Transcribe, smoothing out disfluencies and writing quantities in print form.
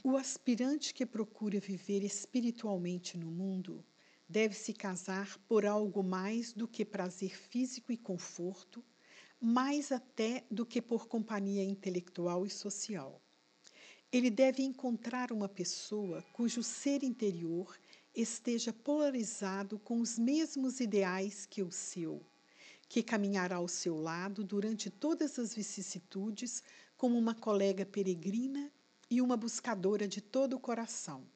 O aspirante que procura viver espiritualmente no mundo deve se casar por algo mais do que prazer físico e conforto, mais até do que por companhia intelectual e social. Ele deve encontrar uma pessoa cujo ser interior esteja polarizado com os mesmos ideais que o seu, que caminhará ao seu lado durante todas as vicissitudes como uma colega peregrina e uma buscadora de todo o coração.